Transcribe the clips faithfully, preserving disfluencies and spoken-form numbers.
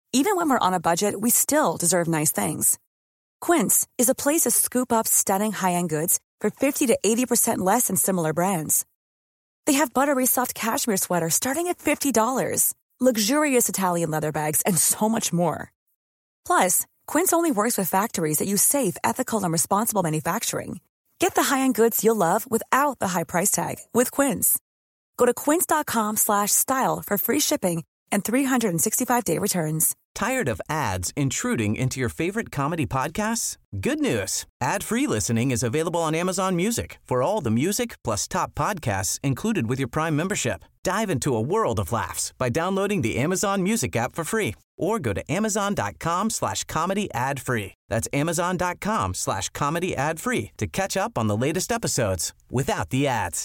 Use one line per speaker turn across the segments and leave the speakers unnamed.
Even when we're on a budget, we still deserve nice things. Quince is a place to scoop up stunning high-end goods for fifty to eighty percent less than similar brands. They have buttery soft cashmere sweaters starting at fifty dollars, luxurious Italian leather bags, and so much more. Plus, Quince only works with factories that use safe, ethical, and responsible manufacturing. Get the high-end goods you'll love without the high price tag with Quince. Go to quince.com slash style for free shipping and three sixty-five day returns.
Tired of ads intruding into your favorite comedy podcasts? Good news. Ad-free listening is available on Amazon Music for all the music plus top podcasts included with your Prime membership. Dive into a world of laughs by downloading the Amazon Music app for free or go to amazon.com slash comedy ad-free. That's amazon.com slash comedy ad-free to catch up on the latest episodes without the ads.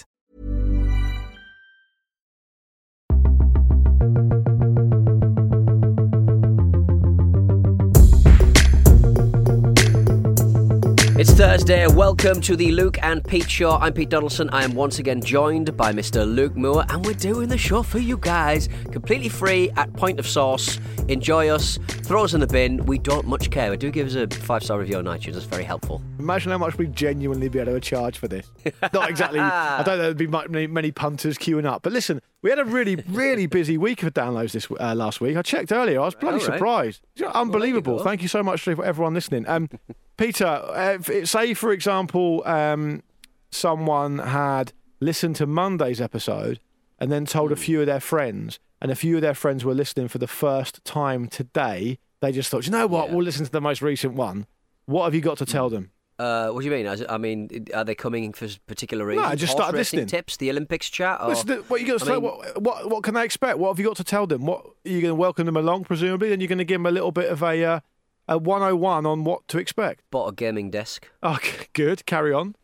It's Thursday. Welcome to the Luke and Pete Show. I'm Pete Donaldson. I am once again joined by Mister Luke Moore, and we're doing the show for you guys, completely free at point of source. Enjoy us, throw us in the bin. We don't much care. But do give us a five-star review on iTunes. It's very helpful.
Imagine how much we'd genuinely be able to charge for this. Not exactly. I don't know there'd be many, many punters queuing up. But listen, we had a really, really busy week of downloads this uh, last week. I checked earlier. I was bloody
All right.
surprised. Unbelievable.
Well, you
Thank you so much to everyone listening. Um, Peter, uh, say, for example, um, someone had listened to Monday's episode and then told a few of their friends, and a few of their friends were listening for the first time today. They just thought, you know what,
Yeah.
we'll listen to the most recent one. What have you got to tell them?
Uh, what do you mean? As- I mean, are they coming for particular reasons?
I just
Horse
started
racing
listening.
tips, the Olympics chat? Or,
Listen, what you got to
I
say?
mean-
What, what what can they expect? What have you got to tell them? What are you going to welcome them along, presumably? Then you're going to give them a little bit of a uh, a one oh one on what to expect.
Bought a gaming desk
Okay, good. Carry on.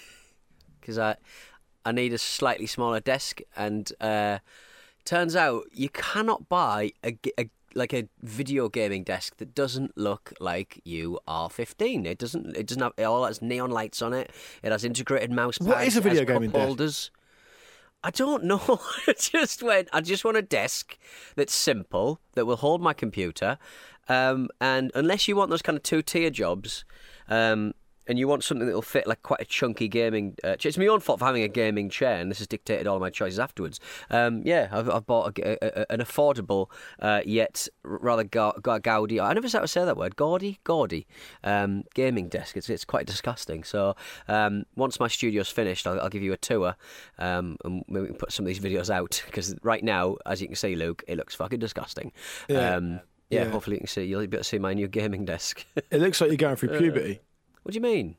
because I, I need a slightly smaller desk, and uh, turns out you cannot buy a, g- a like a video gaming desk that doesn't look like you are fifteen. It doesn't. It doesn't have. It all has neon lights on it. It has integrated mouse pads.
What is a
it has
video gaming
cup
desk?
holders. I don't know. I just went. I just want a desk that's simple, that will hold my computer, um, and unless you want those kind of two-tier jobs, um, and you want something that will fit like quite a chunky gaming. Uh, it's my own fault for having a gaming chair, and this has dictated all of my choices afterwards. Um, yeah, I've, I've bought a, a, a, an affordable uh, yet rather ga- ga- gaudy. I never know how to say that word. Gaudy, gaudy um, gaming desk. It's it's quite disgusting. So um, once my studio's finished, I'll, I'll give you a tour, um, and maybe we can put some of these videos out because right now, as you can see, Luke, it looks fucking disgusting.
Yeah.
Um, yeah,
Yeah.
hopefully you can see. You'll be able to see my new gaming desk.
It looks like you're going through puberty.
What do you mean?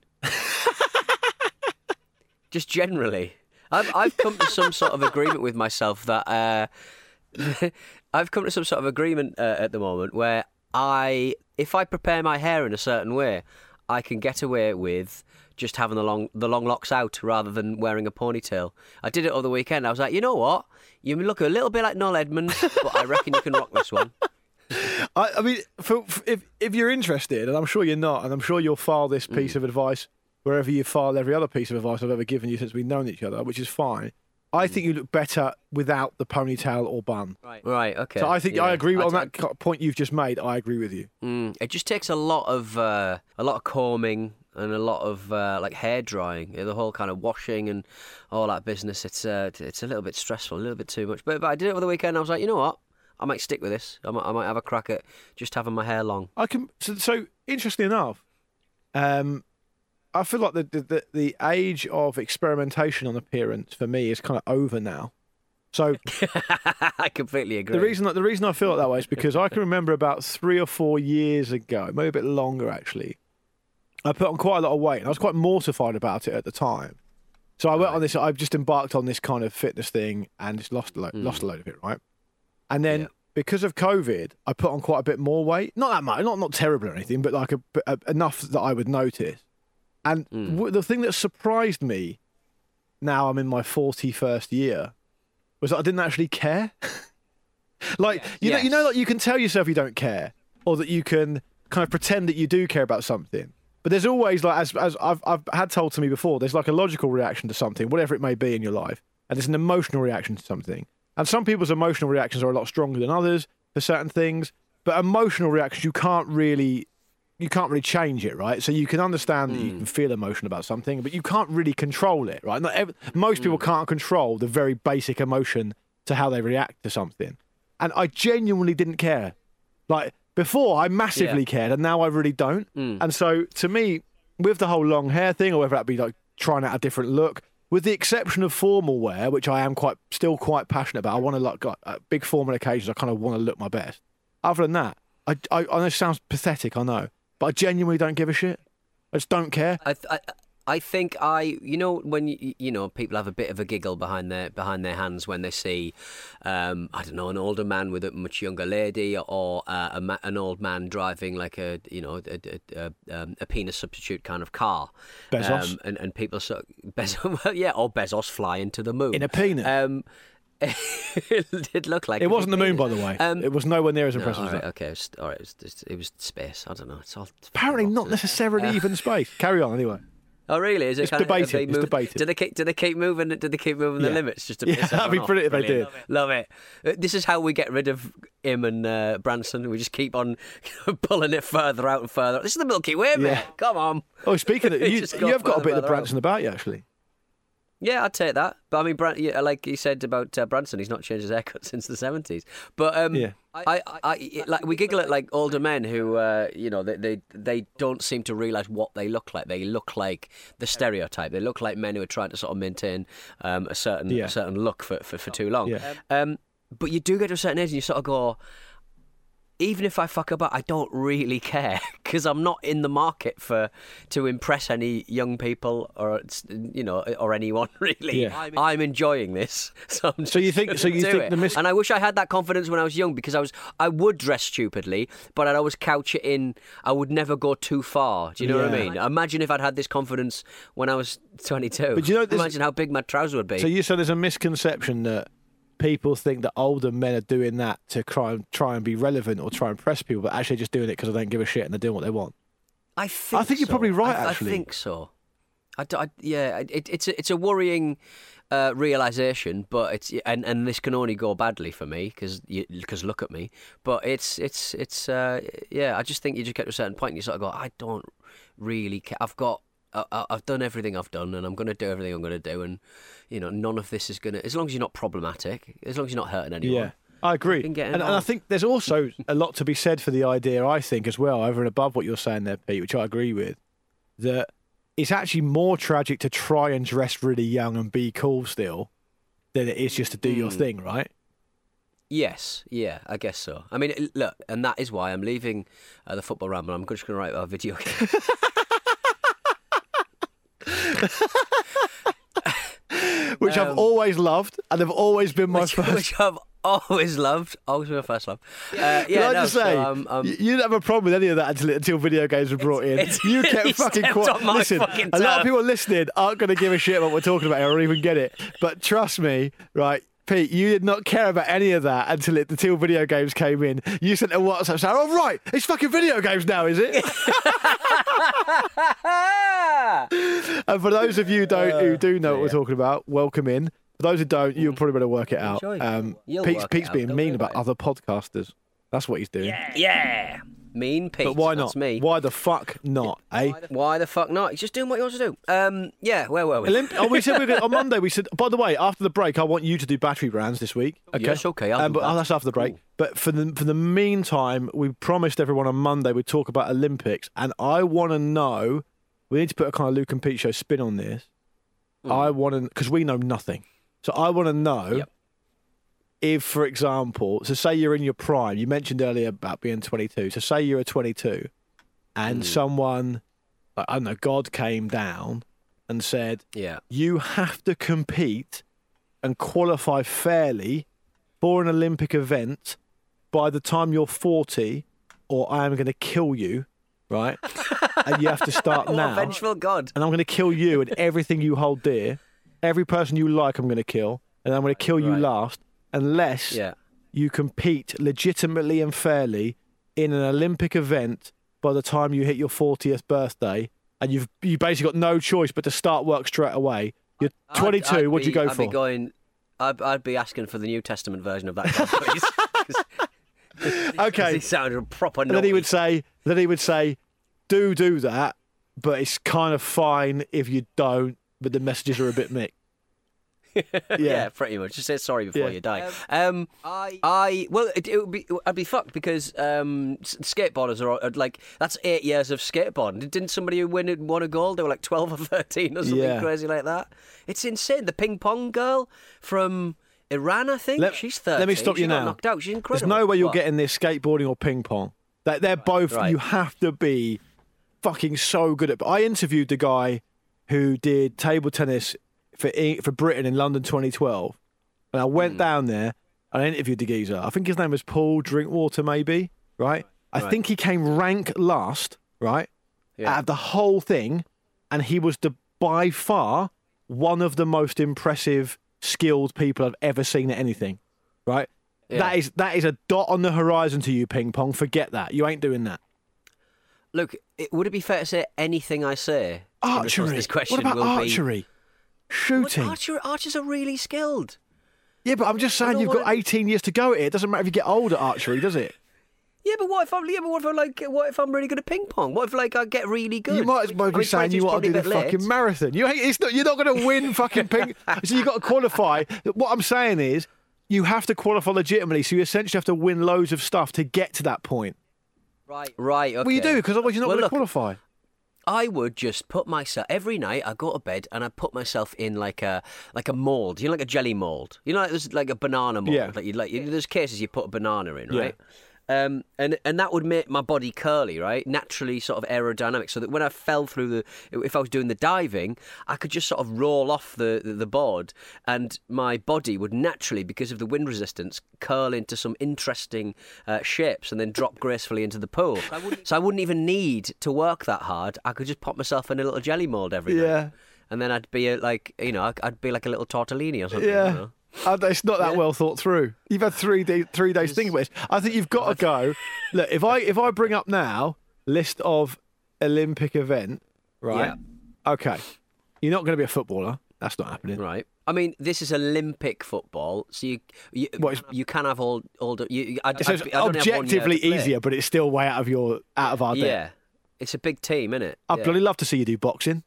Just generally. I've I've come to some sort of agreement with myself that uh, I've come to some sort of agreement uh, at the moment where I, if I prepare my hair in a certain way, I can get away with just having the long the long locks out rather than wearing a ponytail. I did it over the weekend. I was like, you know what? You look a little bit like Noel Edmonds, but I reckon you can rock this one.
I, I mean, for, for, if if you're interested, and I'm sure you're not, and I'm sure you'll file this piece
Mm.
of advice wherever you file every other piece of advice I've ever given you since we've known each other, which is fine. I think you look better without the ponytail or bun.
Right, okay.
So I think
yeah.
I agree
I
on
d-
that co- point you've just made. I agree with you.
Mm, it just takes a lot of uh, a lot of combing and a lot of uh, like hair drying, the whole kind of washing and all that business. It's uh, it's a little bit stressful, a little bit too much. But, but I did it over the weekend. I was like, you know what? I might stick with this. I might, I might have a crack at just having my hair long.
I can. So, so interestingly enough, um, I feel like the, the the the age of experimentation on appearance for me is kind of over now. So
I completely agree.
the reason that the reason I feel it that way is because I can remember about three or four years ago, maybe a bit longer actually, I put on quite a lot of weight, and I was quite mortified about it at the time. So I went on this. I've just embarked on this kind of fitness thing and just lost a load,
Mm.
lost a load of it, right? And then
Yeah.
because of COVID, I put on quite a bit more weight. Not that much, not not terrible or anything, but like a, a, enough that I would notice. And
Mm.
w- the thing that surprised me, now I'm in my forty-first year, was that I didn't actually care. Like you know, you know,
Yes.
like you can tell yourself you don't care, or that you can kind of pretend that you do care about something. But there's always like, as as I've I've had told to me before, there's like a logical reaction to something, whatever it may be in your life, and there's an emotional reaction to something. And some people's emotional reactions are a lot stronger than others for certain things. but emotional reactions, you can't really, you can't really change it, right? So you can understand
Mm.
that you can feel emotion about something, but you can't really control it, right? Not ev- most
Mm.
people can't control the very basic emotion to how they react to something. And I genuinely didn't care. Like, before, I massively
Yeah.
cared, and now I really don't.
Mm.
And so, to me, with the whole long hair thing, or whether that be like trying out a different look, with the exception of formal wear, which I am quite still quite passionate about, I want to like got uh, big formal occasions. I kind of want to look my best. Other than that, I, I, I know it sounds pathetic, I know, but I genuinely don't give a shit. I just don't care.
I, th- I I think I you know when you, you know people have a bit of a giggle behind their behind their hands when they see um, I don't know an older man with a much younger lady or uh, a ma- an old man driving like a you know a, a, a, um, a penis substitute kind of car.
Bezos.
um, and and people so Bezos well, yeah or Bezos flying to the moon
In a penis.
Um, it did look like
It
a
wasn't the
big
moon, by the
penis.
way.
Um,
it was nowhere near as
no,
impressive
all
as
right,
that.
okay, it was, all right, it was, just- it was space. I don't know. It's all
Apparently, not
boxes.
necessarily
Uh,
even space. Carry on anyway.
Oh really? Is it
It's
kind
debated,
Of, have they
it's
moved-
debated.
Do they keep? Do they keep moving? Do they keep moving the
Yeah.
limits just to
Yeah,
piss
that'd be
everyone off?
brilliant if they
Brilliant. Love it. Uh, This is how we get rid of him and uh, Branson. We just keep on pulling it further out and further. This is the Milky Way, mate.
Yeah.
Come on.
Oh, speaking of, you,
Just
you
go
have got a
further,
bit of
further
Branson about you, actually.
Yeah, I'd take that. But I mean, Bran- yeah, like you said about uh, Branson, he's not changed his haircut since the seventies. But um,
Yeah.
I, I, I, it- like we giggle at like older men who, uh, you know, they, they they don't seem to realise what they look like. They look like the stereotype. They look like men who are trying to sort of maintain um, a certain
Yeah.
a certain look for, for, for too long.
Yeah.
Um, but you do get to a certain age and you sort of go, even if I fuck about, I don't really care because I'm not in the market for to impress any young people or you know or anyone really.
Yeah.
I'm, I'm enjoying this, so I'm
So you
just
think- so
gonna
you
do
think
it.
the mis-
And I wish I had that confidence when I was young because I was I would dress stupidly, but I'd always couch it in. I would never go too far. Do you know what I
Yeah.
mean? Imagine if I'd had this confidence when I was twenty-two.
But you know, there's-
imagine how big my trousers would be.
So you said there's a misconception that people think that older men are doing that to try and try and be relevant or try and impress people, but actually just doing it because they don't give a shit and they're doing what they want.
I think.
I think you're
so.
probably right,
I,
actually.
I think so. I, d- I- yeah, it, it's a, it's a worrying uh, realization, but it's and, and this can only go badly for me because because look at me. But it's it's it's uh, yeah. I just think you just get to a certain point and you sort of go, I don't really care. I've got. I, I've done everything I've done, and I'm going to do everything I'm going to do, and you know, none of this is going to. As long as you're not problematic, as long as you're not hurting anyone.
Yeah, I agree.
Fucking get
And, and I
involved.
think there's also a lot to be said for the idea, I think, as well, over and above what you're saying there, Pete, which I agree with, that it's actually more tragic to try and dress really young and be cool still than it is just to do your
Mm.
thing, right?
Yes, yeah, I guess so. I mean, it- look, and that is why I'm leaving uh, the football ramble. I'm just going to write a video game.
Which I've
Um,
always loved and have always been my
which,
first.
which I've always loved. Always been my first love. Uh, yeah,
Can I
no,
just say,
so, um, um,
you you didn't have a problem with any of that until, until video games were brought in.
it's-
you
he
kept fucking
stepped
quiet.
on my
Listen,
fucking
a lot of
turf.
people listening aren't going to give a shit about what we're talking about here or even get it. But trust me, right, Pete, you did not care about any of that until it, until video games came in. You sent a WhatsApp saying, "Oh right, it's fucking video games now, is it?" And for those of you who don't who do know what we're talking about, welcome in. For those who don't, you'll probably better work it out.
Enjoy.
Um,
You'll
Pete's,
work it
Pete's
out,
being
don't
mean
worry
about
about it.
other podcasters. That's what he's doing.
yeah, mean Pete.
But why
That's
not?
me.
Why the fuck not, eh?
Why the fuck not? He's just doing what he wants to do. Um, yeah, where were we?
Olymp- oh, we said we were gonna, on Monday. We said, by the way, after the break, I want you to do battery brands this week. Okay,
Yes, okay, I'll
um,
do
but
that.
that's after the break.
Cool.
But for the for the meantime, we promised everyone on Monday we'd talk about Olympics, and I want to know. We need to put a kind of Luke and Pete show spin on this. I want to because we know nothing, so I want to know.
Yep.
If, for example, so say you're in your prime, you mentioned earlier about being twenty-two. So say you're a twenty-two, and someone, like, I don't know, God came down and said,
Yeah.
you have to compete and qualify fairly for an Olympic event by the time you're forty, or I am going to kill you, right? And you have to start
Oh,
now.
vengeful God.
And I'm going to kill you and everything you hold dear. Every person you like, I'm going to kill. And I'm going to kill you
Right.
last unless
Yeah.
you compete legitimately and fairly in an Olympic event by the time you hit your fortieth birthday. And you've you basically got no choice but to start work straight away. You're twenty-two.
I'd, I'd
What'd you
be-
go
I'd
for?
Be going, I'd, I'd be asking for the New Testament version of that, God, please.
Okay.
He sounded proper
And then
naughty.
he would say, then he would say, do do that, but it's kind of fine if you don't, but the messages are a bit mixed.
yeah.
Yeah.
pretty much. Just say sorry before
Yeah.
you die. Um,
I
I well, it, it would be I'd be fucked because um, s- skateboarders are, are like that's eight years of skateboarding. Didn't somebody who win it won a gold? They were like twelve or thirteen or something
Yeah.
crazy like that. It's insane. The ping pong girl from Iran, I think.
Let-
She's thirteen.
let me stop
she
you
got
now.
knocked out. She's incredible.
There's no way you're
What?
getting this skateboarding or ping pong. They- They're both,
Right.
you have to be fucking so good at. I interviewed the guy who did table tennis for E- for Britain in London twenty twelve. And I
Hmm.
went down there and I interviewed the geezer. I think his name was Paul Drinkwater, maybe, right? I
Right.
think he came rank last, right?
Yeah.
Out of the whole thing. And he was the by far one of the most impressive, skilled people I've ever seen at anything, right?
Yeah.
That is that is a dot on the horizon to you, ping pong. Forget that. You ain't doing that.
Look, it, would it be fair to say anything I say in response to
Archery.
this question
What about
will
archery?
be
Shooting.
Well, archer, archers are really skilled.
Yeah, but I'm just saying
know
you've
what
got
it-
eighteen years to go at it. It doesn't matter if you get old at archery, does it?
Yeah, but what if I'm? Yeah, but what if I'm like? What if I'm really good at ping pong? What if like I get really good?
You might as well
I
be
mean,
saying you
twenty-two's
want to do
probably
the
a bit
fucking
late.
marathon. You ain't, it's not, you're not going to win fucking ping. So you've got to qualify. What I'm saying is you have to qualify legitimately. So you essentially have to win loads of stuff to get to that point.
right.
Right. Okay.
Well, you do because otherwise you're not
Well,
going to
look,
qualify.
I would just put myself every night. I go to bed and I put myself in like a like a mold. You know, like a jelly mold. You know, like there's like a banana mold.
Yeah.
Like you like you, there's cases you put a banana in,
Yeah.
right? Um, and and that would make my body curly, right? Naturally, sort of aerodynamic, so that when I fell through the, if I was doing the diving, I could just sort of roll off the, the, the board, and my body would naturally, because of the wind resistance, curl into some interesting uh, shapes, and then drop gracefully into the pool. So I, wouldn't, so I wouldn't even need to work that hard. I could just pop myself in a little jelly mold every
Yeah.
night, and then I'd be a, like, you know, I'd be like a little tortellini or something. I don't
Yeah.
know.
Uh, it's not that well thought through. You've had three day, three days thinking about it. I think you've got to go. Look, if I if I bring up now list of Olympic event, right? Okay, you're not going to be a footballer. That's not happening.
Right. I mean, this is Olympic football, so you you,
What is-
you can have all older. You, you- I,
So
I,
it's
I don't have one year
objectively
to play.
easier, but it's still way out of your out of our depth.
Yeah, it's a big team, isn't it?
I'd bloody love to see you do boxing.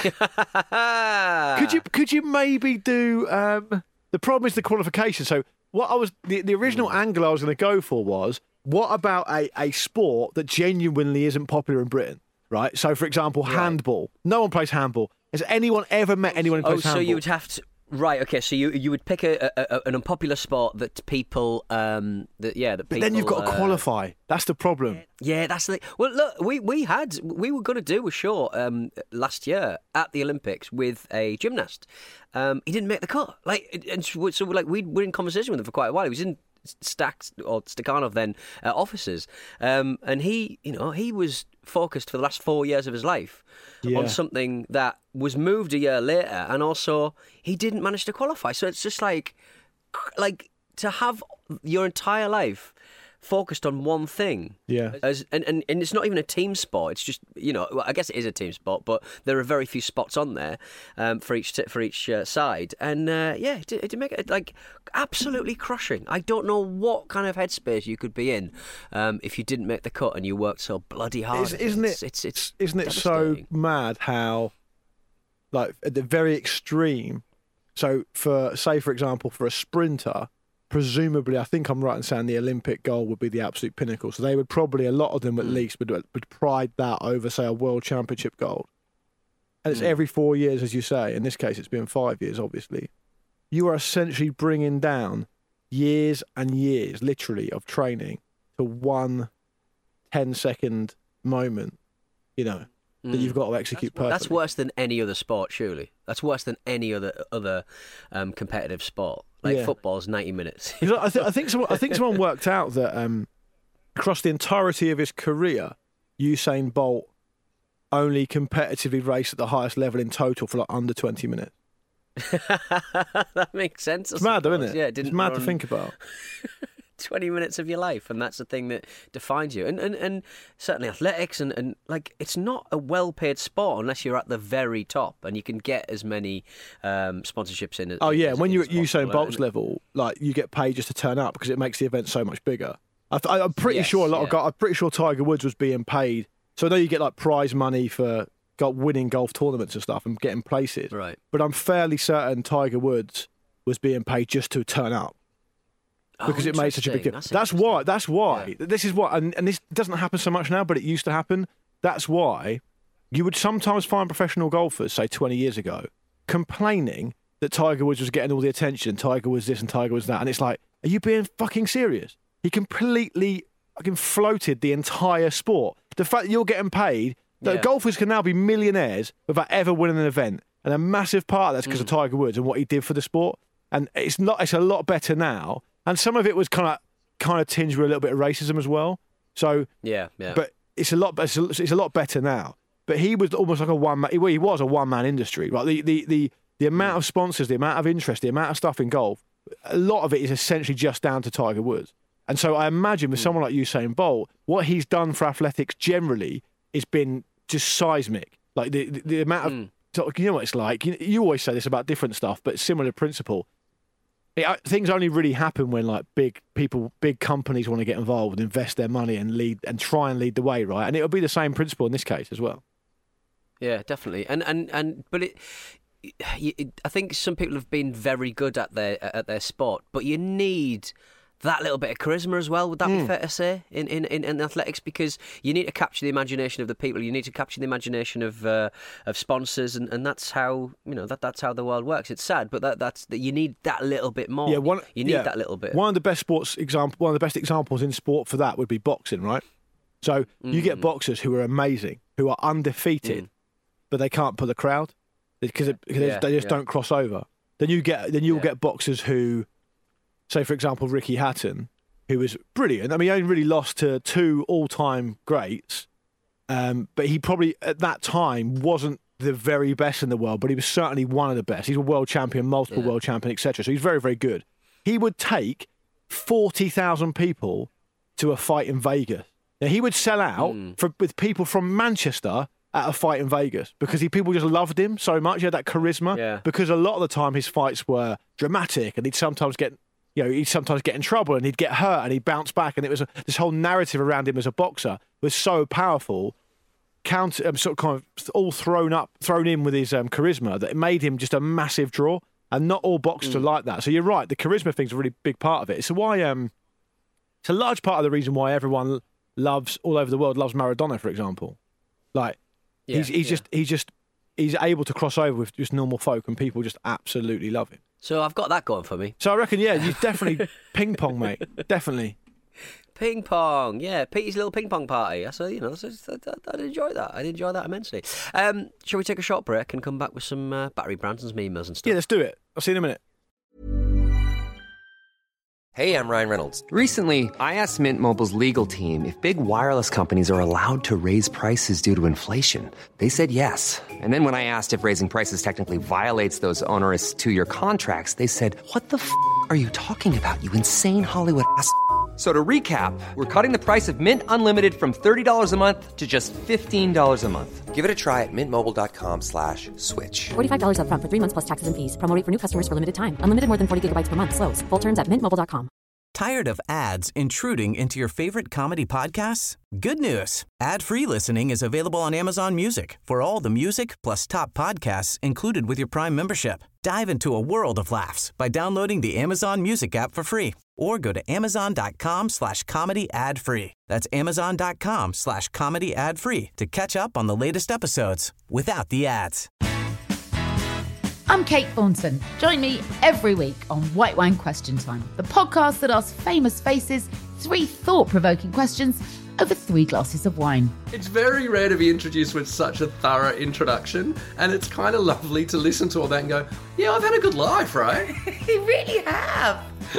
yeah.
Could you could you maybe do? Um, the problem is the qualification. So what I was the, the original
Hmm.
angle I was going to go for was what about a, a sport that genuinely isn't popular in Britain, right? So for example, handball. No one plays handball. Has anyone ever met anyone who
Oh,
plays
so
handball?
you would have to. Right. Okay. So you you would pick a, a, a an unpopular sport that people um that yeah that
but
people.
then you've got to
uh,
qualify. That's the problem.
Yeah, that's the thing. Well, look, we, we had we were going to do a show um, last year at the Olympics with a gymnast. Um, he didn't make the cut. Like, and so so, like we were in conversation with him for quite a while. He was in Stacks or Stakhanov then uh, offices, um, and he, you know, he was focused for the last four years of his life
Yeah.
on something that was moved a year later, and also he didn't manage to qualify. So it's just like, like to have your entire life focused on one thing.
Yeah.
As, and, and, and it's not even a team sport. It's just, you know, well, I guess it is a team sport, but there are very few spots on there um, for each t- for each uh, side. And uh, yeah, it, it make it like absolutely crushing. I don't know what kind of headspace you could be in um, if you didn't make the cut and you worked so bloody hard.
Is-
at
isn't
It's,
it?
it's, it's
isn't it so
devastating.
mad how, like at the very extreme. So for say for example for a sprinter, presumably I think I'm right in saying the Olympic goal would be the absolute pinnacle. So they would probably a lot of them at least would would pride that over say a world championship gold. And it's every four years, as you say. In this case, it's been five years. Obviously, you are essentially bringing down years and years, literally, of training to one ten-second moment. You know. That you've got to execute perfectly.
That's worse than any other sport, surely. That's worse than any other other um, competitive sport. Like
Yeah.
football's ninety minutes.
'Cause I, th- I think someone, I think someone worked out that um, across the entirety of his career, Usain Bolt only competitively raced at the highest level in total for like under twenty minutes.
That makes sense. I
It's mad, though,
suppose.
isn't it?
Yeah, it
It's
didn't
mad to
run
think about.
twenty minutes of your life, and that's the thing that defines you. And and, and certainly athletics, and, and like it's not a well-paid sport unless you're at the very top, and you can get as many um, sponsorships in. As,
Oh yeah,
as-
when you're at
as possible.
Usain Bolt's
And-
level, like you get paid just to turn up because it makes the event so much bigger. I th- I'm pretty
Yes,
sure a lot
yeah.
of guys, I'm pretty sure Tiger Woods was being paid. So I know you get like prize money for go- winning golf tournaments and stuff and getting places.
Right.
But I'm fairly certain Tiger Woods was being paid just to turn up.
Oh,
Because it made such a big deal.
That's,
That's why. That's why.
Yeah.
This is what, and, and this doesn't happen so much now, but it used to happen. That's why you would sometimes find professional golfers, say twenty years ago, complaining that Tiger Woods was getting all the attention, Tiger was this and Tiger was that, and it's like, are you being fucking serious? He completely fucking floated the entire sport. The fact that you're getting paid, that
Yeah.
golfers can now be millionaires without ever winning an event, and a massive part of that's because
Mm.
of Tiger Woods and what he did for the sport. And it's not. It's a lot better now. And some of it was kind of kind of tinged with a little bit of racism as well. So,
Yeah, yeah.
but it's a lot. It's a, it's a lot better now. But he was almost like a one man. Well, he was a one man industry. Right. The the the the amount of sponsors, the amount of interest, the amount of stuff in golf. A lot of it is essentially just down to Tiger Woods. And so I imagine with someone like Usain Bolt, what he's done for athletics generally has been just seismic. Like the the, the amount of
Mm.
so, you know what it's like. You, you always say this about different stuff, but similar principle. It, uh, things only really happen when like big people, big companies want to get involved, invest their money, and lead and try and lead the way, right? And it'll be the same principle in this case as well.
Yeah, definitely. And and and but it, it, I think some people have been very good at their at their sport, but you need that little bit of charisma as well. Would that be fair to say in, in, in, in athletics? Because you need to capture the imagination of the people. You need to capture the imagination of uh, of sponsors, and, and that's how you know that that's how the world works. It's sad, but that that's that you need that little bit more.
Yeah, one,
you need
yeah.
that little bit.
One of the best sports example, one of the best examples in sport for that would be boxing, right? So you get boxers who are amazing, who are undefeated,
Mm.
but they can't pull the crowd because it, because
Yeah,
they just
yeah.
don't cross over. Then you get then you'll
Yeah.
get boxers who, say for example, Ricky Hatton, who was brilliant. I mean, he only really lost to two all-time greats, um, but he probably at that time wasn't the very best in the world, but he was certainly one of the best. He's a world champion, multiple
Yeah.
world champion, et cetera. So he's very, very good. He would take forty thousand people to a fight in Vegas. Now, he would sell out
Mm.
for with people from Manchester at a fight in Vegas because he people just loved him so much. He had that charisma.
Yeah.
Because a lot of the time his fights were dramatic, and he'd sometimes get, you know, he'd sometimes get in trouble and he'd get hurt and he'd bounce back, and it was a, this whole narrative around him as a boxer was so powerful, counter, um, sort of kind of all thrown up, thrown in with his um, charisma that it made him just a massive draw. And not all boxers are like that. So you're right, the charisma thing's a really big part of it. So why um, it's a large part of the reason why everyone loves all over the world loves Maradona, for example. Like
Yeah,
he's he's
yeah.
just he's just he's able to cross over with just normal folk, and people just absolutely love him.
So I've got that going for me.
So I reckon, yeah, you definitely ping pong, mate. Definitely.
Ping pong, yeah, Petey's little ping pong party. So you know, so I'd, I'd enjoy that. I'd enjoy that immensely. Um, shall we take a short break and come back with some uh, Barry Branson's memes and stuff?
Yeah, let's do it. I'll see you in a minute.
Hey, I'm Ryan Reynolds. Recently, I asked Mint Mobile's legal team if big wireless companies are allowed to raise prices due to inflation. They said yes. And then when I asked if raising prices technically violates those onerous two-year contracts, they said, "What the f*** are you talking about, you insane Hollywood ass?" So to recap, we're cutting the price of Mint Unlimited from thirty dollars a month to just fifteen dollars a month. Give it a try at mintmobile.com slash switch.
forty-five dollars up front for three months plus taxes and fees. Promo rate for new customers for limited time. Unlimited more than forty gigabytes per month. Slows full terms at mint mobile dot com.
Tired of ads intruding into your favorite comedy podcasts? Good news. Ad-free listening is available on Amazon Music for all the music plus top podcasts included with your Prime membership. Dive into a world of laughs by downloading the Amazon Music app for free or go to amazon.com slash comedy ad free. That's amazon.com slash comedy ad free to catch up on the latest episodes without the ads.
I'm Kate Thornton. Join me every week on White Wine Question Time, the podcast that asks famous faces three thought-provoking questions over three glasses of wine.
It's very rare to be introduced with such a thorough introduction, and it's kind of lovely to listen to all that and go, yeah, I've had a good life, right?
You really have.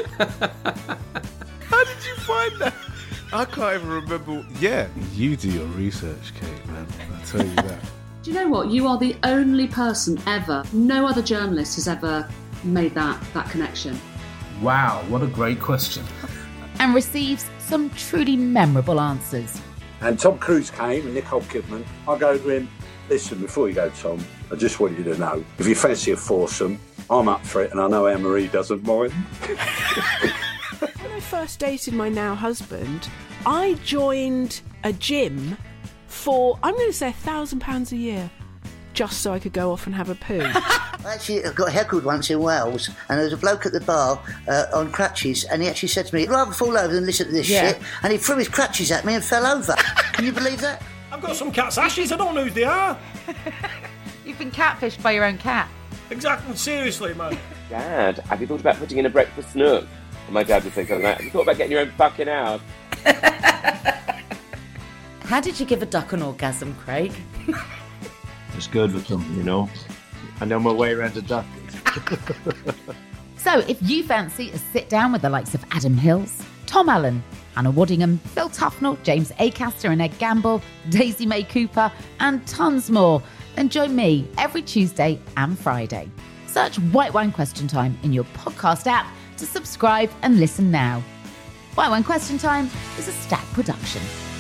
How did you find that? I can't even remember. Yeah, you do your research, Kate, man. I'll tell you that.
Do you know what? You are the only person ever, no other journalist has ever made that, that connection.
Wow, what a great question.
And receives some truly memorable answers.
And Tom Cruise came and Nicole Kidman. I go to him, listen, before you go, Tom, I just want you to know, if you fancy a foursome, I'm up for it, and I know Anne-Marie doesn't mind.
When I
first dated my now husband, I joined a gym for, I'm going to say, a thousand pounds a year, just so I could go off and have a poo.
I actually got heckled once in Wales, and there was a bloke at the bar uh, on crutches, and he actually said to me, "I'd rather fall over than listen to this
Yeah.
shit," and he threw his crutches at me and fell over. Can you believe that?
I've got some cat's ashes, I don't know who they are.
You've been catfished by your own cat.
Exactly, seriously, man.
Dad, have you thought about putting in a breakfast nook? And my dad would say something like, have you thought about getting your own fucking house?
How did you give a duck an orgasm, Craig?
It's good with them, you know. I know my way around a duck.
So if you fancy a sit down with the likes of Adam Hills, Tom Allen, Hannah Waddingham, Phil Tufnell, James Acaster and Ed Gamble, Daisy May Cooper, and tons more, then join me every Tuesday and Friday. Search White Wine Question Time in your podcast app to subscribe and listen now. White Wine Question Time is a Stack production.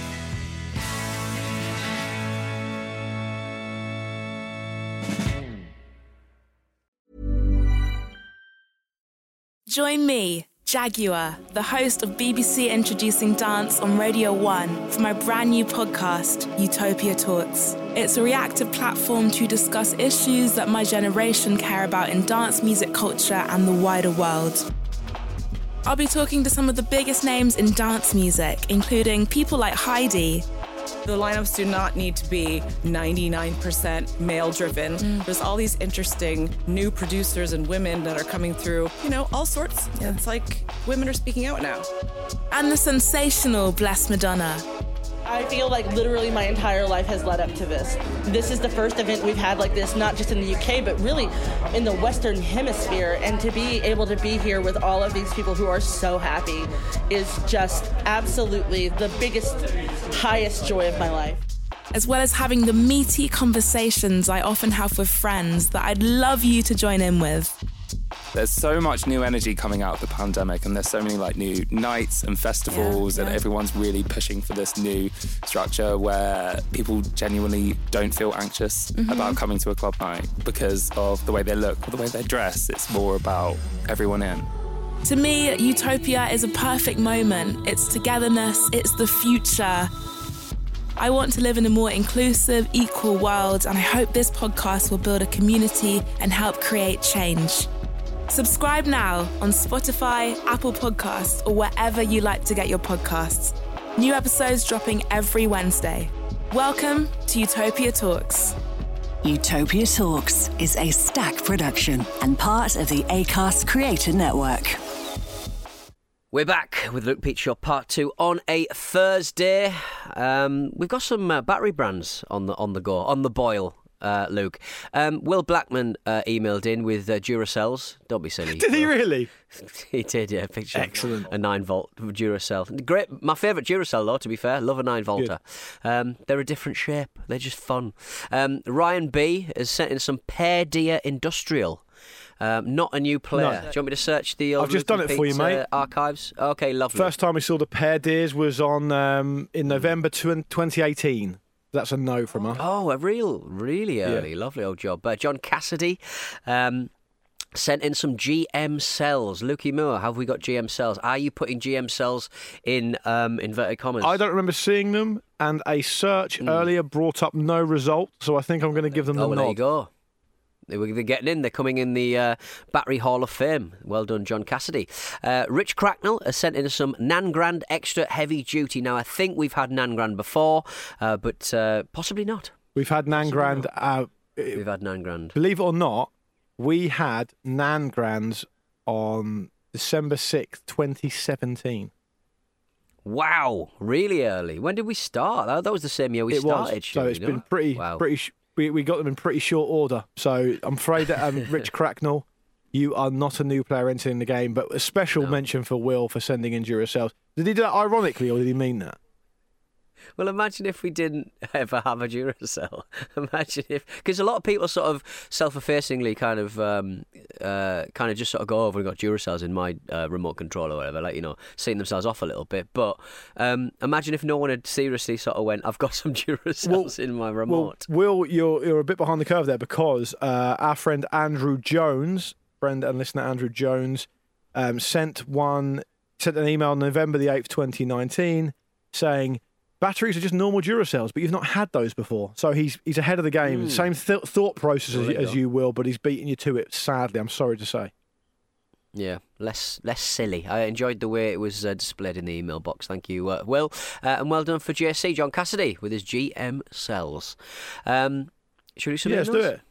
Join me, Jaguar, the host of B B C Introducing Dance on Radio one, for my brand new podcast, Utopia Talks. It's a reactive platform to discuss issues that my generation care about in dance music culture and the wider world. I'll be talking to some of the biggest names in dance music, including people like Heidi.
The lineups do not need to be ninety-nine percent male-driven.
Mm.
There's all these interesting new producers and women that are coming through, you know, all sorts. Yeah. It's like women are speaking out now.
And the sensational Bless Madonna.
I feel like literally my entire life has led up to this. This is the first event we've had like this, not just in the U K, but really in the Western Hemisphere. And to be able to be here with all of these people who are so happy is just absolutely the biggest, highest joy of my life.
As well as having the meaty conversations I often have with friends that I'd love you to join in with.
There's so much new energy coming out of the pandemic, and there's so many like new nights and festivals, yeah, yeah. and everyone's really pushing for this new structure where people genuinely don't feel anxious mm-hmm. about coming to a club night because of the way they look or the way they dress. It's more about everyone in.
To me, Utopia is a perfect moment. It's togetherness, it's the future. I want to live in a more inclusive, equal world, and I hope this podcast will build a community and help create change. Subscribe now on Spotify, Apple Podcasts, or wherever you like to get your podcasts. New episodes dropping every Wednesday. Welcome to Utopia Talks.
Utopia Talks is a Stack production and part of the Acast Creator Network.
We're back with Luke Peach Show Part Two on a Thursday. Um, we've got some uh, battery brands on the on the go, on the boil. Uh, Luke, um, Will Blackman uh, emailed in with uh, Duracells. Don't be silly.
Did he really?
He did, yeah. Picture
Excellent.
A nine volt Duracell. Great. My favourite Duracell, though. To be fair, love a nine volter. Um, they're a different shape. They're just fun. Um, Ryan B has sent in some Pear Deer Industrial. Um, not a new player.
No.
Do you want me to search the old
I've just done it for you, mate.
Uh, archives? Okay, lovely.
First time we saw the Pear Deers was on um, in November twenty eighteen. That's a no from us.
Oh, a real, really early. Yeah. Lovely old job. Uh, John Cassidy um, sent in some G M cells. Lukey Moore, have we got G M cells? Are you putting G M cells in um, inverted commas?
I don't remember seeing them, and a search mm. earlier brought up no result, so I think I'm going to give them the
oh, well,
nod.
There you go. They're getting in. They're coming in the uh, Battery Hall of Fame. Well done, John Cassidy. Uh, Rich Cracknell has sent in some Nangrand Extra Heavy Duty. Now, I think we've had Nangrand before, uh, but uh, possibly not.
We've had Nangrand. Uh,
we've had Nangrand.
Believe it or not, we had Nangrands on December sixth, twenty seventeen.
Wow, really early. When did we start? That, that was the same year we
it
started.
Was. So it's
know?
been pretty,
wow.
pretty. Sh- we we got them in pretty short order. So I'm afraid that um, Rich Cracknell, you are not a new player entering the game. But a special no. mention for Will for sending in Duracells. Did he do that ironically, or did he mean that?
Well, imagine if we didn't ever have a Duracell. Imagine if, because a lot of people sort of self-effacingly kind of, um, uh, kind of just sort of go over and got Duracells in my uh, remote control or whatever, like, you know, seeing themselves off a little bit. But um, imagine if no one had seriously sort of went, I've got some Duracells well, in my remote.
Well, Will, you're you're a bit behind the curve there because uh, our friend Andrew Jones, friend and listener Andrew Jones, um, sent one. sent an email on November the eighth, twenty nineteen, saying batteries are just normal Duracells, but you've not had those before. So he's he's ahead of the game.
Mm.
Same th- thought process
There
as,
you
as
go.
you will, but he's beating you to it. Sadly, I'm sorry to say.
Yeah, less less silly. I enjoyed the way it was uh, displayed in the email box. Thank you, uh, Will. Uh, and well done for J C, John Cassidy, with his G M cells. Um, should we do some
Yeah, let's do
emails?
it.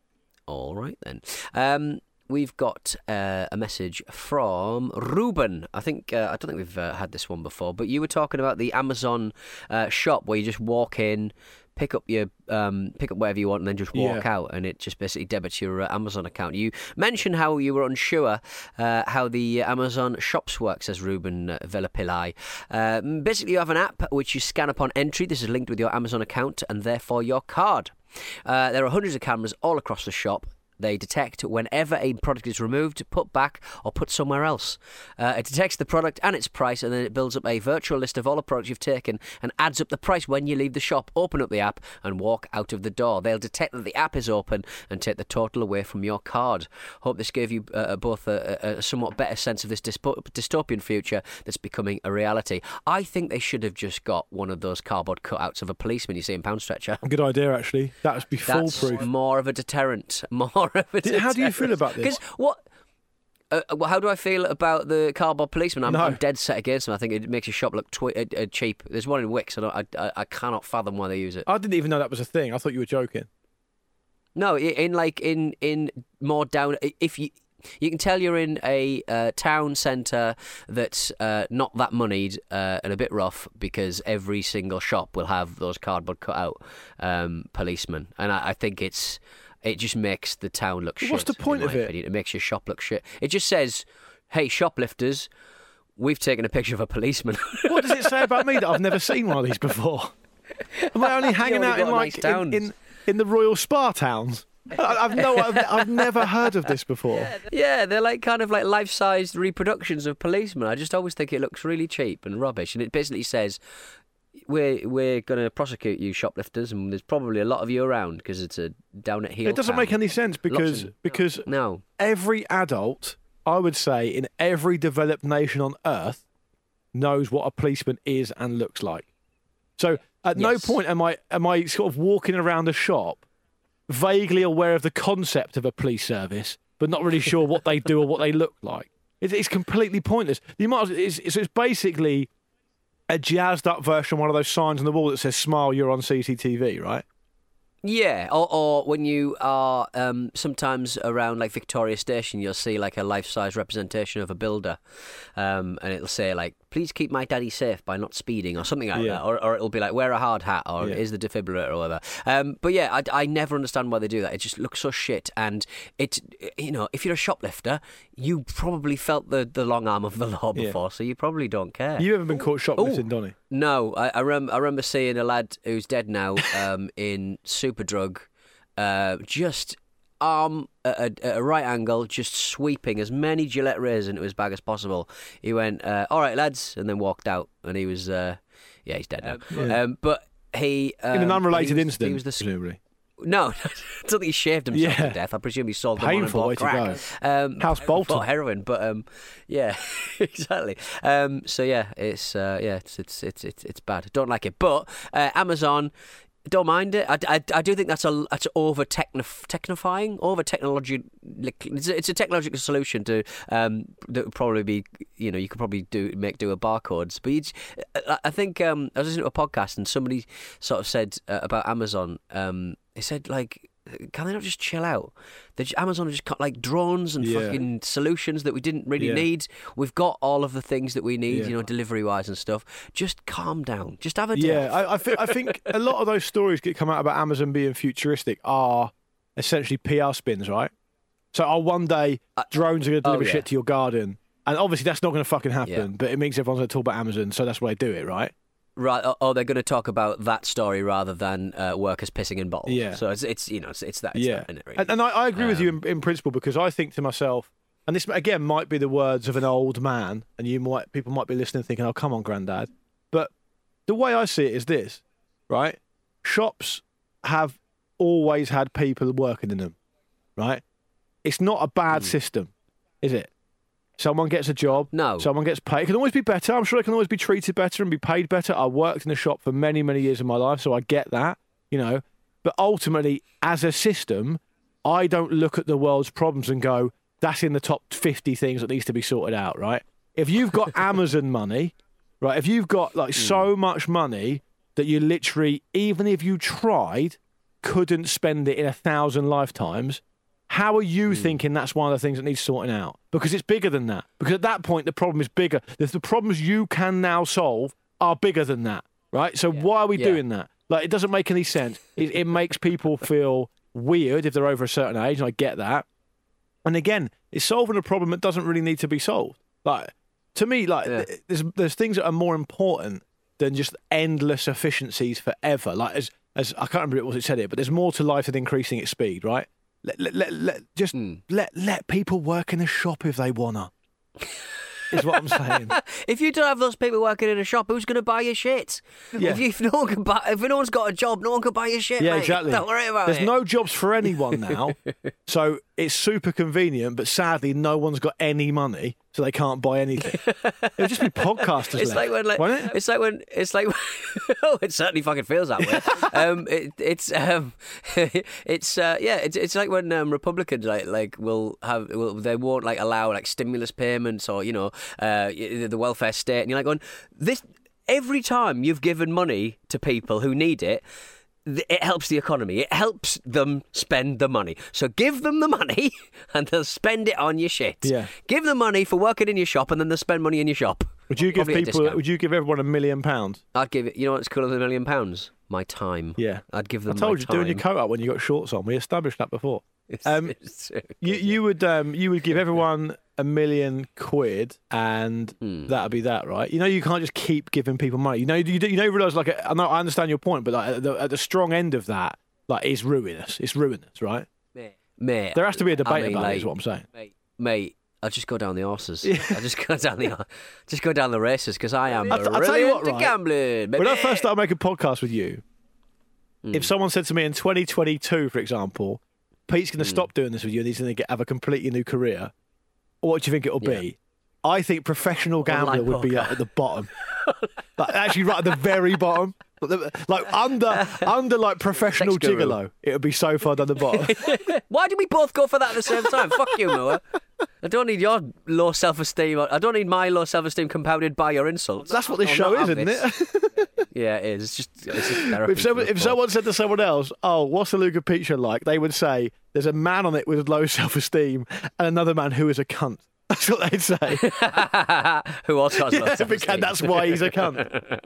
All right, then. Um, we've got uh, a message from Ruben. I think uh, I don't think we've uh, had this one before, but you were talking about the Amazon uh, shop where you just walk in, pick up your um, pick up whatever you want, and then just walk
Yeah.
out, and it just basically debits your uh, Amazon account. You mentioned how you were unsure uh, how the Amazon shops work, says Ruben uh, Velapillai. Uh, basically, you have an app which you scan upon entry. This is linked with your Amazon account and therefore your card. Uh, there are hundreds of cameras all across the shop. They detect whenever a product is removed, put back, or put somewhere else. Uh, it detects the product and its price, and then it builds up a virtual list of all the products you've taken and adds up the price when you leave the shop. Open up the app and walk out of the door. They'll detect that the app is open and take the total away from your card. Hope this gave you uh, both a, a somewhat better sense of this dyspo- dystopian future that's becoming a reality. I think they should have just got one of those cardboard cutouts of a policeman you see in Pound Stretcher.
Good idea, actually. That would be
That's
foolproof.
more of a deterrent. More of a
Did- how do you feel about this?
Because what? Uh, well, how do I feel about the cardboard policeman? I'm,
No.
I'm dead set against them. I think it makes your shop look twi- uh, uh, cheap. There's one in Wix. I, don't, I, I I cannot fathom why they use it.
I didn't even know that was a thing. I thought you were joking.
No, i- in like in in more down. If you you can tell you're in a uh, town centre that's uh, not that moneyed uh, and a bit rough because every single shop will have those cardboard cutout um, policemen, and I, I think it's. It just makes the town look shit.
What's the point
in my
of it?
opinion. It makes your shop look shit. It just says, hey, shoplifters, we've taken a picture of a policeman.
What does it say about me that I've never seen one of these before? Am I only hanging
only
out in
got
like
nice
in,
towns.
in in the Royal Spa towns? I, I've no, I've, I've never heard of this before.
Yeah, they're like kind of like life-sized reproductions of policemen. I just always think it looks really cheap and rubbish. And it basically says, we're we're going to prosecute you shoplifters, and there's probably a lot of you around because it's a down at heel.
It doesn't
town.
make any sense because
Lots of-
because
no.
every adult, I would say, in every developed nation on earth, knows what a policeman is and looks like. So at no
Yes.
point am I am I sort of walking around a shop, vaguely aware of the concept of a police service, but not really sure what they do or what they look like. It's, it's completely pointless. You might. It's, it's, it's basically a jazzed up version of one of those signs on the wall that says "Smile, you're on C C T V," right?
Yeah, or, or when you are um, sometimes around like Victoria Station, you'll see like a life-size representation of a builder, um, and it'll say like, "Please keep my daddy safe by not speeding," or something like
Yeah.
that, or, or it'll be like, "Wear a hard hat," or
Yeah.
"Is the defibrillator," or whatever. Um, but yeah, I, I never understand why they do that. It just looks so shit, and it, you know, if you're a shoplifter, you probably felt the, the long arm of the law
Yeah.
before, so you probably don't care.
You ever been caught shoplifting, Donny?
No, I, I, rem- I remember seeing a lad who's dead now um, in Superdrug, uh, just arm at a, at a right angle, just sweeping as many Gillette razors into his bag as possible. He went, uh, "All right, lads," and then walked out. And he was, uh, yeah, he's dead now.
Yeah.
Um, but he um,
In an unrelated
he was,
incident,
he was the
presumably.
No, I don't think he shaved himself
Yeah.
to death. I presume he sold them on and
Painful
bought
way to
crack.
go.
Um,
House Bolton.
well, heroin, but um, yeah, exactly. Um, so yeah, it's uh, yeah, it's, it's it's it's it's bad. Don't like it, but uh, Amazon. Don't mind it. I, I, I do think that's a that's over techno, technifying, over technology. It's a, it's a technological solution to um that would probably be, you know, you could probably do make do with barcodes. But you, I, I think um I was listening to a podcast and somebody sort of said uh, about Amazon. Um, they said like, can they not just chill out? They just, Amazon just got like drones and
Yeah.
fucking solutions that we didn't really
Yeah.
need. We've got all of the things that we need,
Yeah.
you know, delivery wise and stuff. Just calm down. Just have a day
Yeah,
off.
I, I, think, I think a lot of those stories that come out about Amazon being futuristic are essentially P R spins, right? So, oh, one day drones are going to
oh,
deliver
yeah.
shit to your garden, and obviously that's not going to fucking happen.
Yeah.
But it means everyone's going to talk about Amazon, so that's why they do it, right?
Right, or- or they're going to talk about that story rather than uh, workers pissing in bottles.
Yeah.
So it's, it's you know, it's, it's that, it's
yeah,
that, isn't it, really?
and, and I, I agree with you
Um,
in, in principle because I think to myself, and this again might be the words of an old man, and you might people might be listening thinking, "Oh, come on, granddad," but the way I see it is this, right? Shops have always had people working in them, right? It's not a bad
Hmm.
system, is it? Someone gets a job.
No.
Someone gets paid. It can always be better. I'm sure it can always be treated better and be paid better. I worked in a shop for many, many years of my life, so I get that, you know. But ultimately, as a system, I don't look at the world's problems and go, that's in the top fifty things that needs to be sorted out, right? If you've got Amazon money, right, if you've got like mm. so much money that you literally, even if you tried, couldn't spend it in a thousand lifetimes, how are you mm. thinking that's one of the things that needs sorting out? Because it's bigger than that. Because at that point, the problem is bigger. The, the problems you can now solve are bigger than that, right? So yeah. why are we yeah. doing that? Like, it doesn't make any sense. It, it makes people feel weird if they're over a certain age, and I get that. And again, it's solving a problem that doesn't really need to be solved. Like, to me, like yeah. there's there's things that are more important than just endless efficiencies forever. Like, as as I can't remember what it said it, but there's more to life than increasing its speed, right? Let let let, let just mm. let let people work in a shop if they wanna. Is what I'm saying.
If you don't have those people working in a shop, who's going to buy your shit? Yeah. If, you, if no one can buy, if no one's got a job, no one can buy your shit.
Yeah,
mate.
exactly.
Don't worry about
There's
it.
There's no jobs for anyone now, so it's super convenient. But sadly, no one's got any money, so they can't buy anything. It'll just be podcasters.
It's
left,
like when, like,
it?
it's like when, it's like, oh, it certainly fucking feels that way. um, it, it's, um, it's, uh, yeah, it's, it's like when um, Republicans like, like will have, will, they won't like allow like stimulus payments or you know, uh, the welfare state, and you're like going, this every time you've given money to people who need it. It helps the economy. It helps them spend the money. So give them the money and they'll spend it on your shit.
Yeah.
Give them money for working in your shop and then they'll spend money in your shop.
Would you give people, would you give everyone a million pounds?
I'd give it, you know what's cooler than a million pounds? My time.
Yeah.
I'd give them
I told
my
you,
time.
doing your coat up when you got shorts on. We established that before.
It's,
um,
it's so
you, you would um, you would give everyone a million quid and
mm.
that'd be that, right? You know, you can't just keep giving people money. You know, you do, you know, realise like I know I understand your point, but like at the, at the strong end of that, like it's ruinous. It's ruinous, right?
Mate, mate
there has to be a debate
I mean,
about
like,
it. Is what I'm saying,
mate. Mate, I'll just go down the horses. Yeah. I'll just go down the just go down the races because I am
I'll, I'll tell you what, right?
gambling. Baby.
When I first started making podcasts with you, mm. if someone said to me in twenty twenty-two, for example, Pete's going to mm. stop doing this with you and he's going to get, have a completely new career, what do you think it'll
yeah.
be? I think professional gambler would be like at the bottom, like actually right at the very bottom, like under under like professional gigolo. It would be so far down the bottom.
Why did we both go for that at the same time? Fuck you, Moa. I don't need your low self-esteem. I don't need my low self-esteem compounded by your insults.
That's what this show is, isn't it?
Yeah, it is. It's just, it's just therapy.
If, someone, if someone said to someone else, "Oh, what's the Luke and Pete show like?" they would say, "There's a man on it with low self-esteem and another man who is a cunt." That's what they'd say.
Who also has low
yeah,
self-esteem?
Because that's why he's a cunt.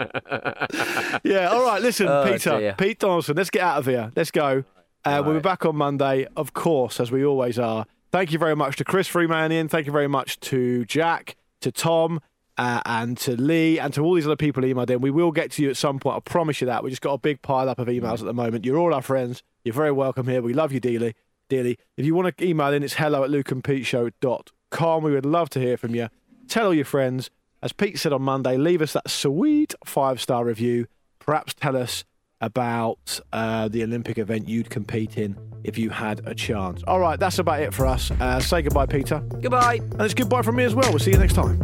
Yeah. All right. Listen,
oh,
Peter,
dear.
Pete Donaldson. Let's get out of here. Let's go. Uh,
right.
We'll be back on Monday, of course, as we always are. Thank you very much to Chris Freemanian. Thank you very much to Jack, to Tom, uh, and to Lee, and to all these other people who emailed in. We will get to you at some point. I promise you that. We just got a big pile up of emails at the moment. You're all our friends. You're very welcome here. We love you dearly. Dearly. If you want to email in, it's hello at luke and pete show dot com. We would love to hear from you. Tell all your friends. As Pete said on Monday, leave us that sweet five-star review. Perhaps tell us about uh, the Olympic event you'd compete in if you had a chance. All right, that's about it for us. Uh, say goodbye, Peter.
Goodbye.
And it's goodbye from me as well. We'll see you next time.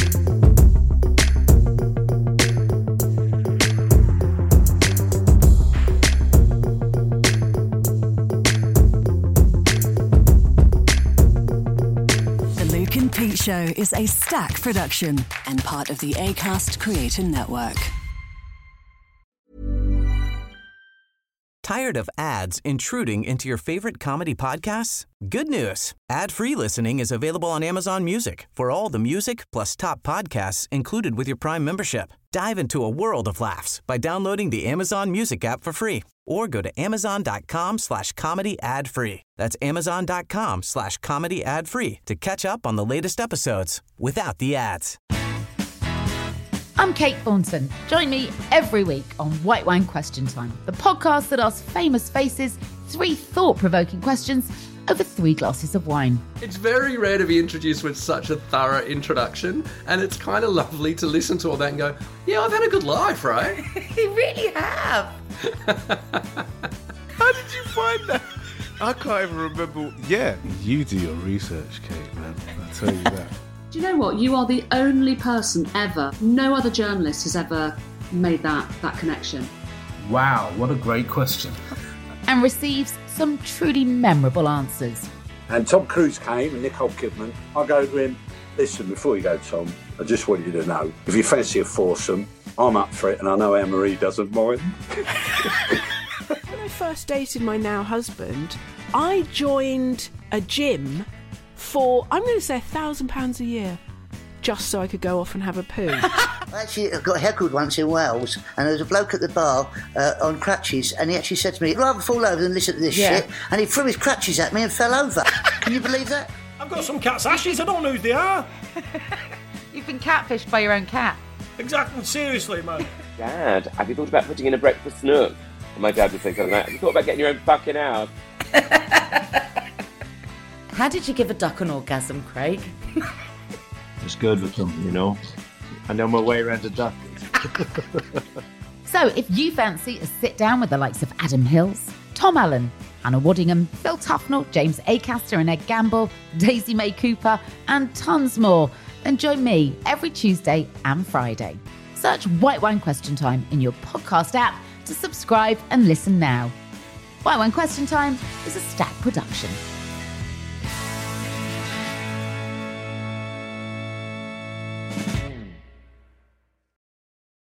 The Luke and Pete Show is a Stack production and part of the Acast Creator Network.
Tired of ads intruding into your favorite comedy podcasts? Good news. Ad-free listening is available on Amazon Music for all the music plus top podcasts included with your Prime membership. Dive into a world of laughs by downloading the Amazon Music app for free or go to amazon.com slash comedy ad free. That's amazon.com slash comedy ad free to catch up on the latest episodes without the ads.
I'm Kate Thornton. Join me every week on White Wine Question Time, the podcast that asks famous faces three thought-provoking questions over three glasses of wine.
It's very rare to be introduced with such a thorough introduction, and it's kind of lovely to listen to all that and go, yeah, I've had a good life, right?
You really have.
How did you find that? I can't even remember. Yeah, you do your research, Kate, man. I tell you that.
Do you know what? You are the only person ever, no other journalist has ever made that, that connection.
Wow, what a great question.
And receives some truly memorable answers.
And Tom Cruise came and Nicole Kidman. I go to him, listen, before you go, Tom, I just want you to know, if you fancy a foursome, I'm up for it, and I know Anne-Marie doesn't mind.
When I first dated my now husband, I joined a gym for, I'm going to say, a thousand pounds a year, just so I could go off and have a poo.
I actually got heckled once in Wales, and there was a bloke at the bar uh, on crutches, and he actually said to me, "I'd rather fall over than listen to this
Yeah.
shit," and he threw his crutches at me and fell over. Can you believe that?
I've got some cat's ashes, I don't know who they are.
You've been catfished by your own cat.
Exactly, seriously, man.
Dad, have you thought about putting in a breakfast nook? And my dad would say something like that. Have you thought about getting your own fucking house?
How did you give a duck an orgasm, Craig?
It's good with them, you know. I know my way around a duck.
So if you fancy a sit down with the likes of Adam Hills, Tom Allen, Hannah Waddingham, Phil Tufnell, James Acaster and Ed Gamble, Daisy May Cooper, and tons more, then join me every Tuesday and Friday. Search White Wine Question Time in your podcast app to subscribe and listen now. White Wine Question Time is a Stack production.